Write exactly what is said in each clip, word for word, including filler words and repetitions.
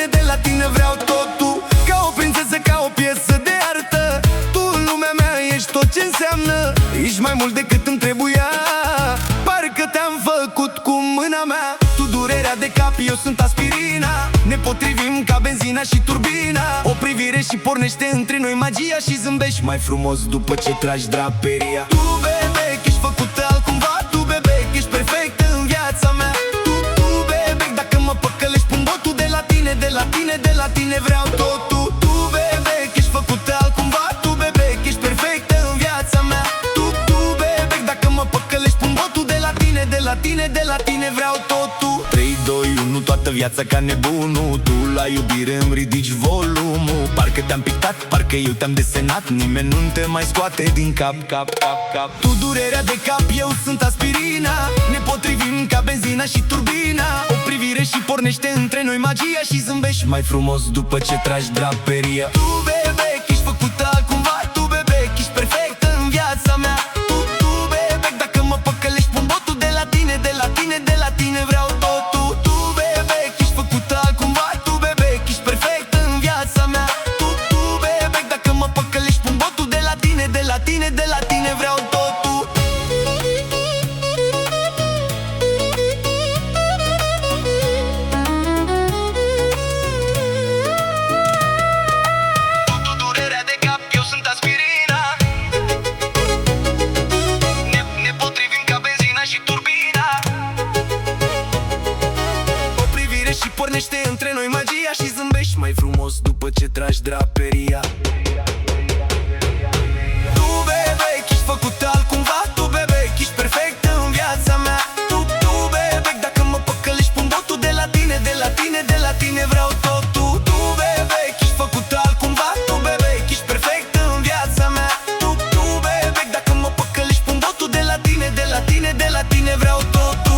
tine, de la tine vreau totul. Ca o prințesă, ca o piesă de artă, tu în lumea mea ești tot ce înseamnă. Ești mai mult decât îmi trebuia, parcă te-am făcut cu mâna mea. Tu durerea de cap, eu sunt aspirina, ne potrivim ca benzina și turbina. O privire și pornește între noi magia și zâmbești mai frumos după ce tragi draperia. Tu, bebec, ești făcută altcumva, tu, bebec, ești perfectă în viața mea. Tu, tu, bebec, dacă mă păcălești pun botul, de la tine, de la tine, de la tine vreau totul. Tu, bebec, ești făcută altcumva, tu, bebec, ești perfectă în viața mea. Tu, tu, bebec, dacă mă păcălești pun botul, de la tine, de la tine, de la tine vreau totul. Trei, doi, unu, toată viața ca nebunul, tu la iubire îmi ridici volumul. Parcă te-am pictat, parcă eu te-am desenat, nimeni nu te mai scoate din cap, cap, cap, cap. Tu durerea de cap, eu sunt aspirina, ne potrivim ca benzina și turbina. O privire și pornește între noi magia și zâmbești mai frumos după ce tragi draperia. Tu, bebec, ești făcută altcumva, tu, bebec, ești perfectă în viața mea. Tu, tu, bebec, dacă mă păcălești pun botul, de la tine, de la tine, de la tine vreau totul. Tu, bebec, ești făcută altcumva, tu, bebec, ești perfectă în viața mea. Tu, tu, bebec, dacă mă păcălești pun botul, de la tine, de la tine, de la tine vreau totul. Tu, durerea de cap, eu sunt aspirina, ne, ne potrivim ca benzina și turbina. O privire și pornește între noi magia și zâmbești mai frumos după ce tragi draperia. Tu, bebec, ești făcută altcumva, tu, bebec, ești perfectă în viața mea. Tu, tu, bebec, dacă mă păcălești pun botul, de la tine, de la tine, de la tine vreau totul. Tu, bebec, ești făcută altcumva, tu, bebec, ești perfectă în viața mea. Tu, tu, bebec, dacă mă păcălești pun botul, de la tine, de la tine, de la tine vreau totul.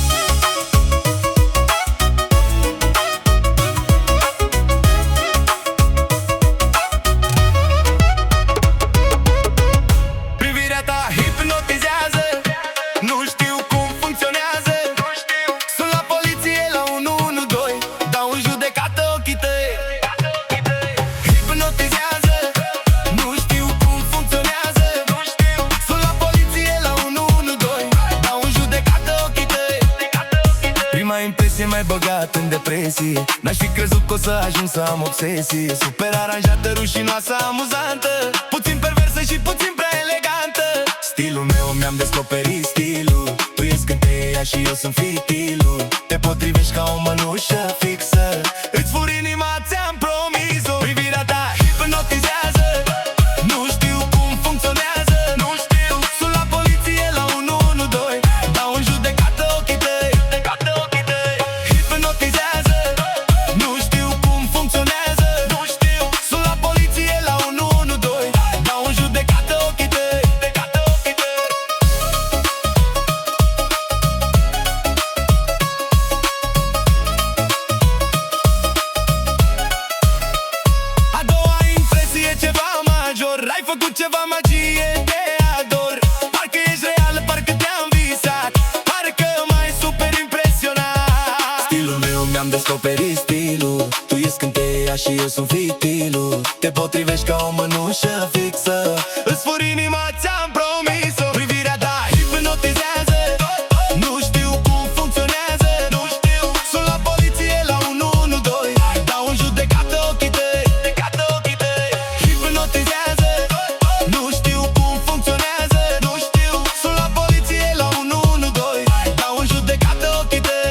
Privirea ta hipnotizează, nu știu cum funcționează. Sunt la poliție la unu unu doi, dau în judecată ochii tăi. Hipnotizează, nu știu cum funcționează. Sunt la poliție la unu unu doi, dau în judecată ochii tăi. Prima impresie m-ai băgat în depresie, n-aș fi crezut că o să ajung să am obsesie. Super aranjată, rușinoasă, amuzantă, puțin perversă și puțin prea elegantă. Stilul meu, mi-am descoperit stilul, tu ești scânteia și eu sunt fitilul. Te potrivești ca o mănușă fixă, îți fur inima, ți-am promis-o. Privirea ta hipnotizează, nu știu cum funcționează. Nu știu, sunt la poliție la unu unu doi, dau în judecată ochii tăi. Hipnotizează, nu știu cum funcționează. Nu știu, sunt la poliție la unu unu doi, dau în judecată ochii tăi. A doua impresie ceva major, ai făcut ceva magie, te ador. Parcă ești reală, parcă te-am visat, parcă m-ai super impresionat. Stilul meu, mi-am descoperit stilul, tu ești scânteia și eu sunt fitilul. Te potrivești ca o mănușă fixă, îți fur inima, ți-am promis-o. Privirea ta hipnotizează, nu știu cum funcționează. Nu știu, sunt la poliție la unu unu doi, dau în judecată ochii tăi. Hipnotizează, nu știu cum funcționează. Nu știu, sunt la poliție la unu unu doi, dau în judecată ochii tăi.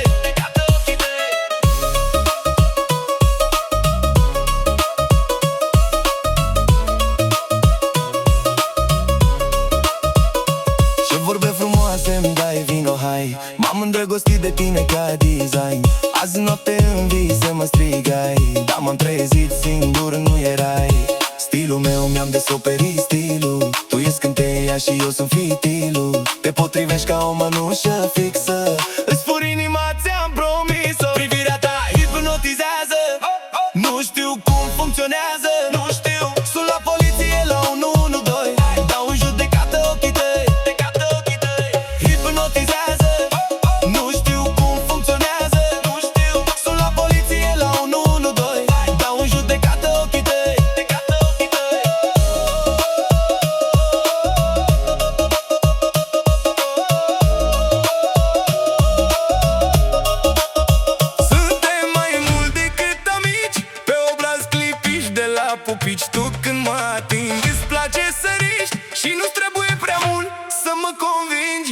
Ce vorbe frumoase-mi dai, vino hai, m-am îndrăgostit de tine ca design. Azi noapte în vise mă strigai, dar m-am trezit singur, nu erai. Stilul meu, mi-am descoperit stilul, tu ești scânteia și eu sunt fitilul. Te potrivești ca o mănușă fixă, îți fur inima, ți-am promis-o. Privirea ta hipnotizează, nu știu cum funcționează. Nu știu, sunt la poliție la unu unu doi, dau în judecată ochii tăi. Hipnotizează, nu știu cum funcționează. Nu știu, sunt la poliție la unu unu doi. popici tu când mă atingi. Îți place să riști și nu trebuie prea mult să mă convingi.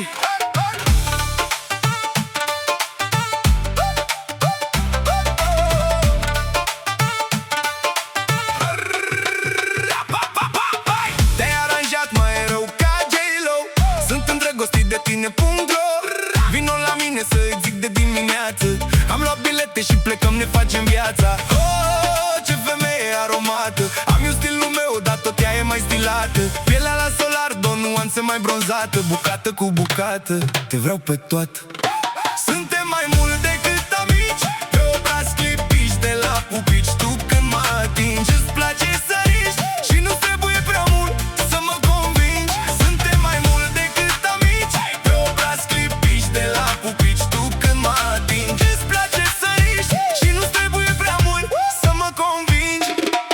Te-ai aranjat mai rău ca J-Lo, sunt îndrăgostit de tine, punct ro. Vino la mine să-i zic de dimineață, am luat bilete și plecăm, ne facem viața. Oh, ce femeie aromată, am eu stilul meu, dar tot ea e mai stilată. Pielea la solar, două nuanțe mai bronzată, bucată cu bucată, te vreau pe toată. Suntem mai mult decât amici, pe obraz clipici de la pupici tu când mă atingi. Îți place să riști și nu trebuie prea mult să mă convingi. Suntem mai mult decât amici, pe obraz clipici de la pupici tu când mă atingi. Îți place să riști și nu trebuie prea mult să mă convingi.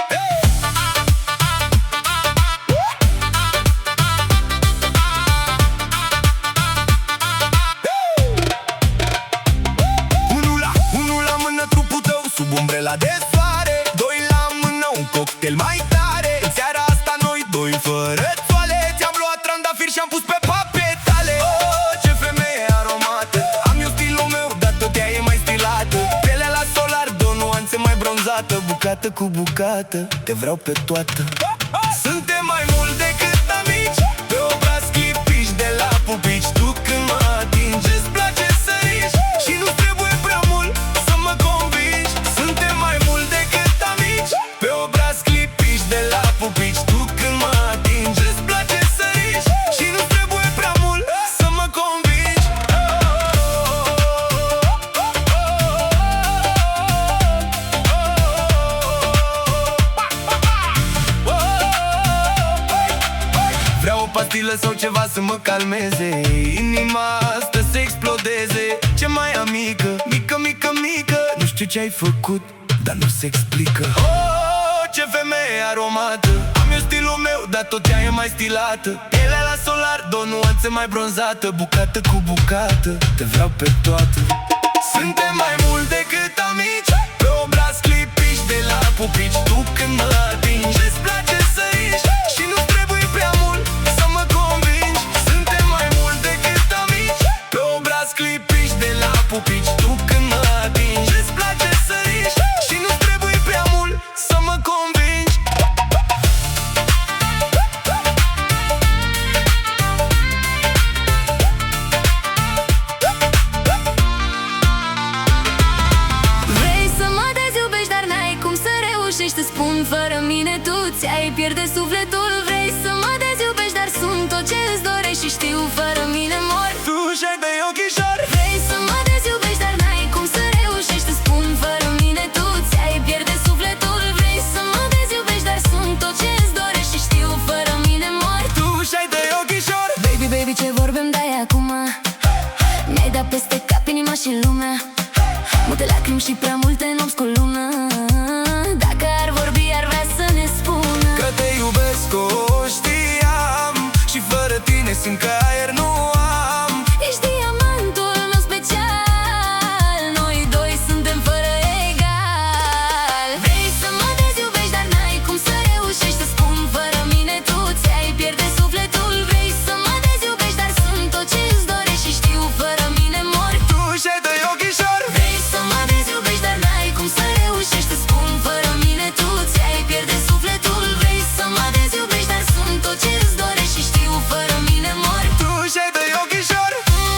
Unul la, unul la mână trupul tău sub umbrela de soare, doi la mână un cocktail mai tare. În seara asta noi doi fără toale, ți-am luat trandafiri și-am pus pe papetale. Oh, ce femeie aromată, am eu stilul meu, dar tot ea e mai stilată. Pielea la solar, două nuanțe mai bronzată, bucată cu bucată, te vreau pe toată. Suntem mai mult decât amici, pe obraz clipici de la pupici tu când mă atingi. Îți place să riști și nu trebuie prea mult să mă convingi. Suntem mai mult decât amici, pe obraz clipici de la pupici tu când mă atingi. Îți place să riști și nu trebuie prea mult să mă convingi. Vreau o pastilă sau ceva să mă calmeze, inima asta să explodeze. Ce mai amică, mică, mică, mică, nu știu ce ai făcut, dar nu se explică. Oh, ce femeie aromată, am eu stilul meu, dar tot ea e mai stilată. Pielea la solar, două nuanțe mai bronzată, bucată cu bucată, te vreau pe toată. Suntem mai mult decât amici, pe obraz clipici de la pupici tu când mă atingi. Îți place să riști și nu trebuie prea mult să mă convingi. Suntem mai mult decât amici, pe obraz clipici de la pupici tu când mă atingi. Îți place să riști și nu trebuie prea mult să mă convingi. Vrei să mă deziubești, dar n-ai cum să reușești. Îți spun, fără mine tu ți-ai pierde sufletul. Vrei să mă deziubești, dar sunt tot ce îți dorești și știu, fără mine mor. Tu și-ai de ochișori. Vrei să mă deziubești, dar n-ai cum să reușești. Îți spun, fără mine tu ți-ai pierde sufletul. Vrei să mă deziubești, dar sunt tot ce îți dorești și știu, fără mine mor. Tu și-ai de ochișori. Baby, baby, ce vorbim dai acum? Mi-ai dat peste cap inima și lumea, multe lacrimi și prea multe nopți cu lună. Dacă ar vorbi, ar vrea să ne spună că te iubesc, o știam, și fără tine simt că aer nu am. ești diamantul meu special, noi doi suntem fără egal. Vrei să mă deziubești, dar n-ai cum să reușești. Îți spun, fără mine tu ți-ai pierde sufletul. Vrei să mă deziubești, dar sunt tot ce îți dorești și știu, fără mine mor. Tu și-ai de ochișori. Vrei să mă deziubești, dar n-ai cum să reușești. Îți spun, fără mine tu ți-ai pierde sufletul. Vrei să mă deziubești, dar sunt tot ce îți dorești și știu, fără mine mor. Tu și-ai de ochișori.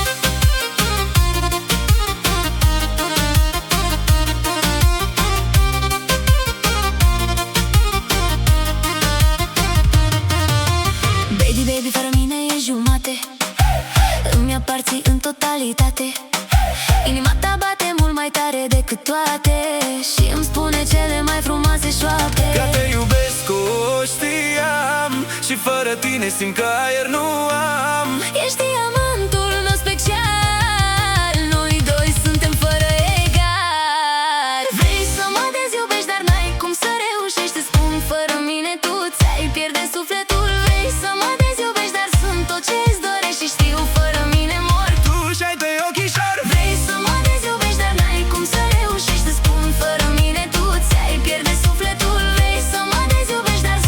Baby, baby, fără mine e jumate, îmi aparții în totalitate. Inima ta bate mult mai tare decât toate și îmi spune cele mai frumoase șoapte. Că te iubesc, o știam, și fără tine simt că aer nu am. Ești diamantul meu special, noi doi suntem fără egal. Vrei să mă deziubești, dar n-ai cum să reușești. Îți spun, fără mine tu ți-ai pierde sufletul. Vrei să mă deziubești, dar sunt tot ce îți dorești și știu, fără mine mor. Tu și-ai de ochișori. Vrei să mă deziubești, dar n-ai cum să reușești. Îți spun, fără mine tu ți-ai pierde sufletul. Vrei să mă deziubești, dar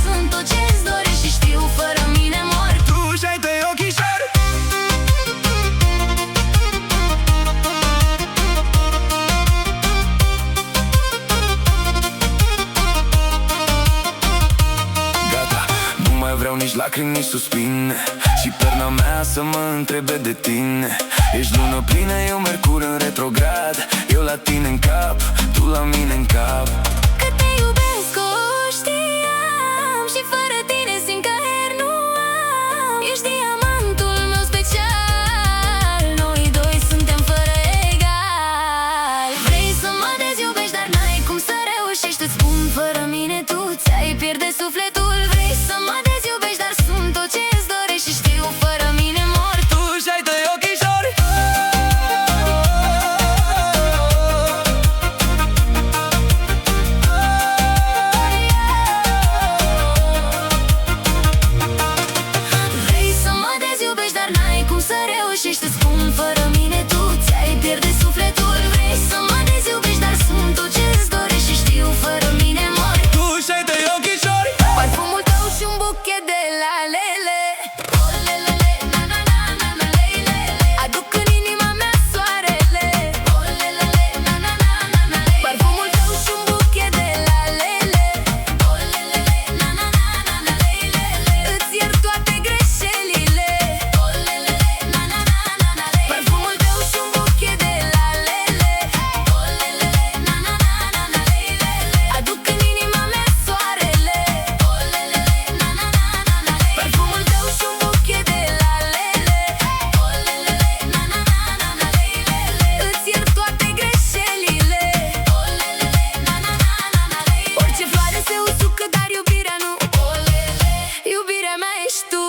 Ești lacrimi, nici suspine și perna mea să mă întrebe de tine. Ești lună plină, eu mercur în retrograd. Eu la tine în cap, tu la mine în cap. Că te iubesc, o știam, și fără tine simt că aer nu am. Ești diamantul meu special, noi doi suntem fără egal. Vrei să mă deziubești, dar n-ai cum să reușești. Îți spun, fără mine tu ți-ai pierde sufletul. Vrei să mă deziubești, dar sunt tot ce îți dorești. Și știu, fără mine mor. Tu și-ai tăi ochișori. Vrei să mă deziubești, dar n-ai cum să reușești. Îți spun, fără mine tu ți-ai pierde sufletul. Vrei să mă deziubești, dar sunt tot ce îți dorești. Și știu, fără mine mor. Tu și-ai tăi ochișori. Parfumul tău și un buchet de lalele. Oh, lelele, na na na na na lele. Aduc în inima mea soarele. Oh, lelele, na na na na na lele. Parfumul tău și un buchet de lalele. Oh, lelele, na na na na na lele. Îți iert toate greșelile. Oh, lelele, na na na na na lele. Parfumul tău și un buchet de lalele. Oh, lelele, na na na na na lele. Aduc în inima mea soarele. Oh, lelele, na na na na na lele. Parfumul tău și un buchet de lalele. Oh, lelele, na na na na na lele. Îți iert toate greșelile. Oh, lelele, na na na na na lele. Orice floare se usucă, dar iubirea nu. Oh, lele, iubirea mea ești tu.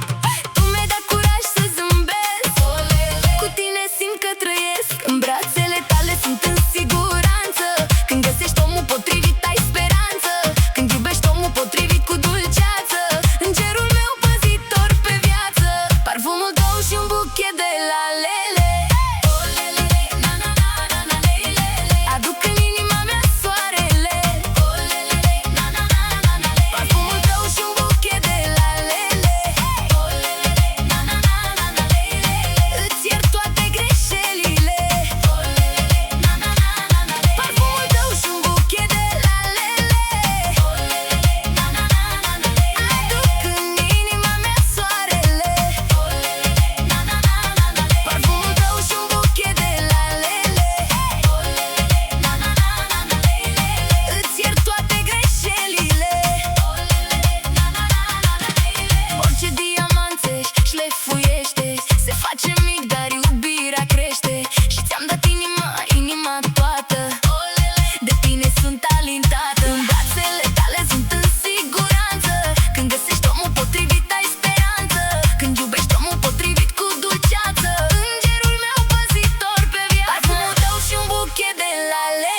Tu mi-ai dat curaj să zâmbesc. Oh, lele, cu tine simt că trăiesc. În brațele tale sunt în siguranță. Când găsești omul potrivit ai speranță. Când iubești omul potrivit cu dulceață. Îngerul meu păzitor pe viață. Parfumul tău și un buchet de lalele. Oh, lele, na na na na na lele. Aduc în inima mea soarele. Oh, lele, na na na na na lele. Parfumul tău și un buchet de lalele. Oh, lele, na na na na na lele. Îți iert toate greșelile. Oh, lele, na na na na na lele. Parfumul tău și un buchet de lalele. Oh, lele, na na na na na lele. Aduc în inima mea soarele. Oh, lele, na na na na na lele. Parfumul tău și un buchet de lalele. Oh, lele, na na na na na lele. Îți iert toate greșelile. Oh, lele, na na na na na lele. Orice diamant se șlefuiește, se face mic, dar iubirea crește. Și ți-am dat inima, inima toată. Oh, lele, de tine sunt alintată. În brațele tale sunt în siguranță. Când găsești omul potrivit ai speranță. Când iubești omul potrivit cu dulceață. Îngerul meu păzitor pe viață. Parfumul tău și un buchet de lalele.